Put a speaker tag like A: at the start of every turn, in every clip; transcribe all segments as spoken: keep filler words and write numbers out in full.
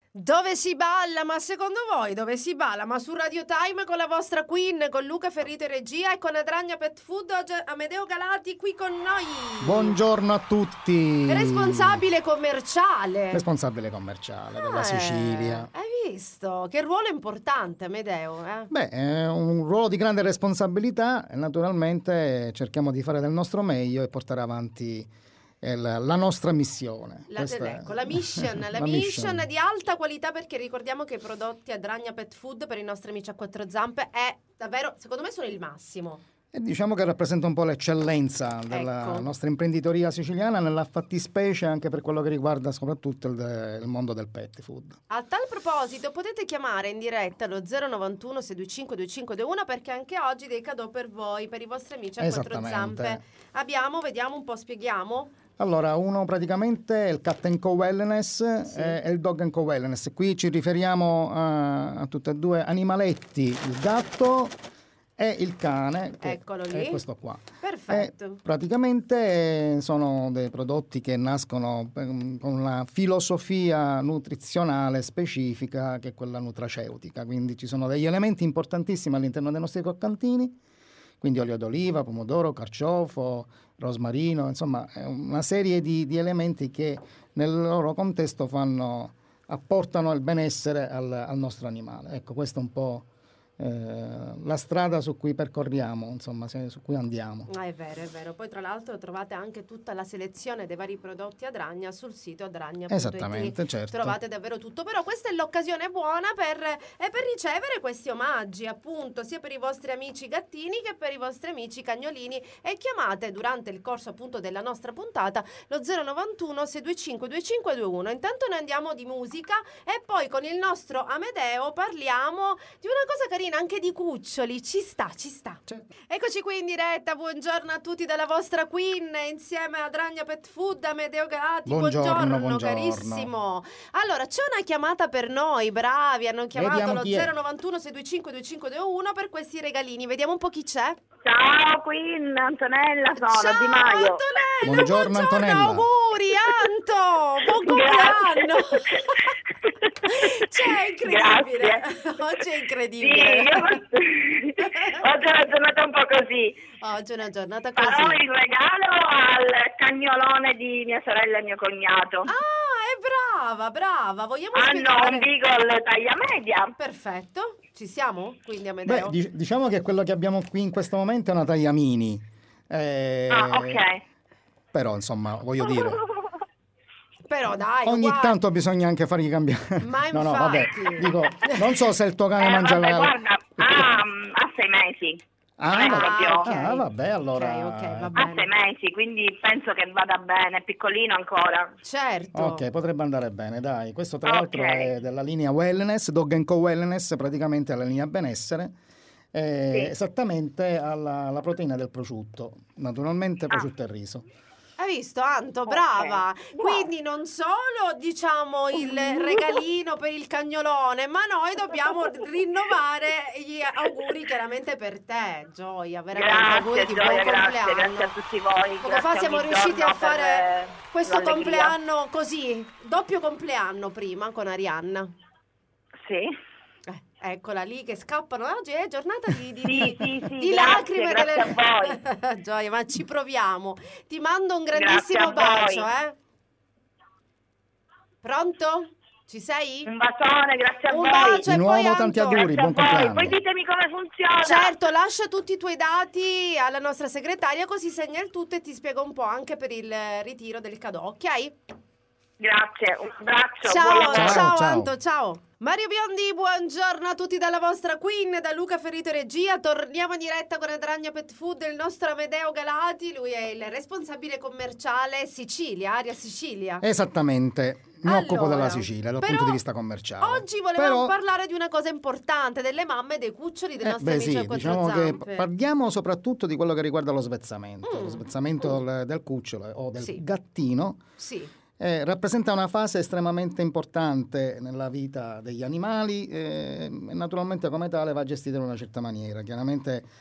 A: Dove si balla? Ma secondo voi dove si balla? Ma su Radio Time con la vostra Queen, con Luca Ferrito in regia e con Adragna Pet Food, oggi Amedeo Galati qui con noi.
B: Buongiorno a tutti.
A: Responsabile commerciale.
B: Responsabile commerciale ah, della Sicilia.
A: Hai visto? Che ruolo importante, Amedeo. Eh?
B: Beh, è un ruolo di grande responsabilità e naturalmente cerchiamo di fare del nostro meglio e portare avanti La, la nostra missione.
A: La, ecco, la mission, la, la mission, mission di alta qualità, perché ricordiamo che i prodotti Adragna Pet Food per i nostri amici a quattro zampe è davvero, secondo me, sono il massimo.
B: E diciamo che rappresenta un po' l'eccellenza della ecco. nostra imprenditoria siciliana, nella fattispecie anche per quello che riguarda soprattutto il, il mondo del pet food.
A: A tal proposito potete chiamare in diretta lo zero novantuno sei due cinque due cinque due uno, perché anche oggi dei cadeau per voi, per i vostri amici a quattro zampe. Abbiamo, vediamo un po', spieghiamo.
B: Allora, uno praticamente è il Cat and Co Wellness sì. e il Dog and Co Wellness. Qui ci riferiamo a, a tutti e due animaletti, il gatto e il cane, che
A: eccolo lì,
B: è questo qua.
A: Perfetto.
B: E praticamente sono dei prodotti che nascono con una filosofia nutrizionale specifica, che è quella nutraceutica. Quindi ci sono degli elementi importantissimi all'interno dei nostri croccantini, quindi olio d'oliva, pomodoro, carciofo, rosmarino, insomma è una serie di, di elementi che nel loro contesto fanno, apportano il benessere al, al nostro animale. Ecco, questo è un po' eh, la strada su cui percorriamo, insomma, su cui andiamo.
A: Ah, è vero, è vero. Poi tra l'altro trovate anche tutta la selezione dei vari prodotti Adragna sul sito adragna punto it.
B: Esattamente, certo.
A: Trovate davvero tutto, però questa è l'occasione buona per, eh, per ricevere questi omaggi, appunto, sia per i vostri amici gattini che per i vostri amici cagnolini, e chiamate durante il corso appunto della nostra puntata lo zero novantuno sei due cinque due cinque due uno. Intanto noi andiamo di musica e poi con il nostro Amedeo parliamo di una cosa carina, anche di cuccioli. Ci sta, ci sta. C'è. Eccoci qui in diretta, buongiorno a tutti dalla vostra Queen, insieme a Adragna Pet Food, Amedeo Galati.
B: Buongiorno,
A: buongiorno,
B: buongiorno,
A: carissimo. Allora, c'è una chiamata per noi, bravi, hanno chiamato
B: Vediamo
A: lo zero novantuno sei due cinque due cinque due uno per questi regalini. Vediamo un po' chi c'è.
C: Ciao Queen, Antonella sono,
A: Ciao,
C: Di Maio.
A: Antonella,
B: buongiorno, buongiorno Antonella.
A: Auguri, Anto, buon compleanno. Cioè, incredibile.
C: Grazie.
A: Oggi è incredibile.
C: Sì, oggi è una giornata un po' così.
A: Oggi è una giornata così.
C: Farò il regalo al cagnolone di mia sorella e mio cognato.
A: Ah, è brava, brava. Vogliamo
C: Hanno
A: spiegare?
C: un beagle taglia media.
A: Perfetto. Ci siamo? Quindi Amedeo?
B: Beh, dic- diciamo che quello che abbiamo qui in questo momento è una taglia mini. Eh,
C: ah, ok.
B: Però, insomma, voglio dire...
A: Però dai,
B: ogni
A: guarda.
B: tanto bisogna anche fargli cambiare.
A: Ma infatti...
B: no, no, vabbè, dico, non so se il tuo cane
C: eh,
B: mangia
C: vabbè,
B: la...
C: guarda, ha, ha sei mesi.
B: Ah,
C: non è proprio...
A: okay.
B: ah, vabbè, allora...
A: Ok, ok, va
C: Ha
A: bene.
C: sei mesi, quindi penso che vada bene, è piccolino ancora.
A: Certo.
B: Ok, potrebbe andare bene, dai. Questo tra l'altro
C: Ok.
B: è della linea Wellness, Dog and Co Wellness, praticamente alla linea benessere, eh,
C: Sì.
B: esattamente alla, alla proteina del prosciutto, naturalmente prosciutto e riso.
A: Hai visto, Anto? Brava.
C: Ok.
A: Quindi non solo, diciamo, il regalino per il cagnolone, ma noi dobbiamo rinnovare gli auguri chiaramente per te, Gioia. Veramente auguri
C: Grazie
A: di
C: Gioia,
A: buon
C: grazie,
A: compleanno.
C: grazie a tutti voi.
A: Poco
C: grazie
A: fa siamo
C: ogni
A: riusciti a
C: giorno
A: fare
C: per,
A: questo
C: l'allegria.
A: compleanno così, doppio compleanno prima con Arianna.
C: Sì.
A: Eh, eccola lì che scappano. Oggi è giornata di, di,
C: Sì,
A: di,
C: sì, sì,
A: di
C: grazie,
A: lacrime
C: grazie
A: delle...
C: a voi.
A: Gioia, ma ci proviamo. Ti mando un grandissimo
C: Grazie a
A: bacio,
C: voi.
A: eh. Pronto? Ci sei?
C: Un bacione, grazie a
A: Un
C: voi.
A: bacio
B: Di
A: e
B: nuovo
A: poi
B: tanti
A: Anto.
B: auguri,
C: Grazie a
B: buon
C: voi.
B: compleanno.
C: Poi ditemi come funziona.
A: Certo, lascia tutti i tuoi dati alla nostra segretaria, così segna il tutto e ti spiego un po' anche per il ritiro del cadeau, ok?
C: Grazie, un abbraccio.
A: Ciao,
C: buon
A: ciao,
C: lavoro.
B: Ciao, ciao.
A: Anto, ciao. Mario Biondi, buongiorno a tutti dalla vostra Queen, da Luca Ferrito Regia. Torniamo in diretta con Adragna Pet Food, il nostro Amedeo Galati, lui è il responsabile commerciale Sicilia, area Sicilia.
B: Esattamente, mi
A: Allora,
B: occupo della Sicilia dal
A: però
B: punto di vista commerciale.
A: Oggi volevamo
B: Però-
A: parlare di una cosa importante, delle mamme e dei cuccioli dei
B: Eh,
A: nostri
B: beh,
A: amici
B: sì,
A: a quattro
B: diciamo che
A: zampe.
B: parliamo soprattutto di quello che riguarda lo svezzamento.
A: Mm,
B: Lo svezzamento
A: mm.
B: del, del cucciolo o del
A: Sì.
B: gattino
A: Sì.
B: eh, rappresenta una fase estremamente importante nella vita degli animali eh, e naturalmente come tale va gestita in una certa maniera. Chiaramente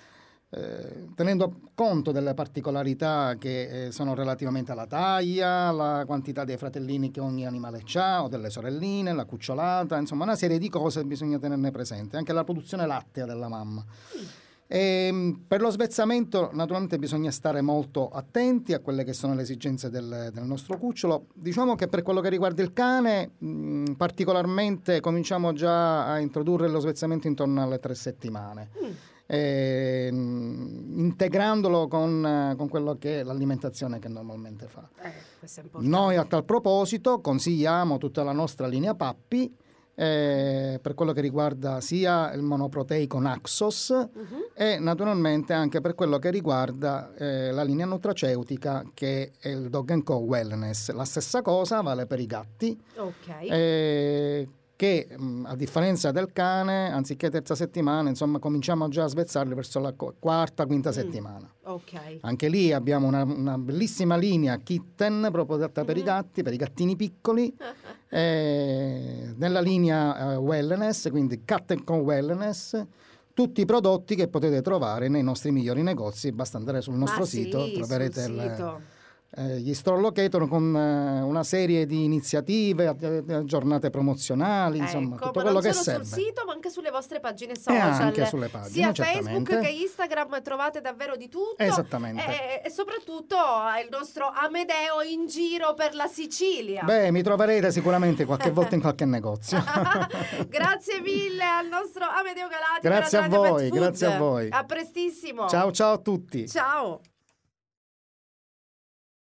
B: eh, tenendo conto delle particolarità che eh, sono relativamente alla taglia, la quantità dei fratellini che ogni animale ha o delle sorelline, la cucciolata, insomma una serie di cose bisogna tenerne presente, anche la produzione lattea della mamma. E, per lo svezzamento naturalmente bisogna stare molto attenti a quelle che sono le esigenze del, del nostro cucciolo. Diciamo che per quello che riguarda il cane mh, particolarmente cominciamo già a introdurre lo svezzamento intorno alle tre settimane. Mm. Eh, integrandolo con, con quello che è l'alimentazione che normalmente fa. Eh, Noi a tal proposito consigliamo tutta la nostra linea Pappi, eh, per quello che riguarda sia il monoproteico Naxos uh-huh. e naturalmente anche per quello che riguarda eh, la linea nutraceutica che è il Dog and Co Wellness. La stessa cosa vale per i gatti. Ok. Eh, che mh, a differenza del cane, anziché terza settimana, insomma, cominciamo già a svezzarli verso la quarta, quinta mm. settimana. Okay. Anche lì abbiamo una, una bellissima linea kitten proprio adatta mm. per i gatti, per i gattini piccoli, eh, nella linea uh, wellness, quindi Cat and Co Wellness, tutti i prodotti che potete trovare nei nostri migliori negozi, basta andare sul nostro
A: Ma
B: sito,
A: sì,
B: troverete
A: sul
B: il...
A: sito.
B: Eh, gli store locator con eh, una serie di iniziative, eh, giornate promozionali, insomma,
A: ecco,
B: tutto quello che serve.
A: Non solo sul sito, ma anche sulle vostre pagine social.
B: E anche sulle pagine,
A: sia
B: certamente.
A: Facebook che Instagram trovate davvero di tutto.
B: Esattamente.
A: E, e soprattutto il nostro Amedeo in giro per la Sicilia.
B: Beh, mi troverete sicuramente qualche volta in qualche negozio.
A: Grazie mille al nostro Amedeo Galati.
B: Grazie a voi, grazie a voi.
A: A prestissimo.
B: Ciao ciao a tutti.
A: Ciao.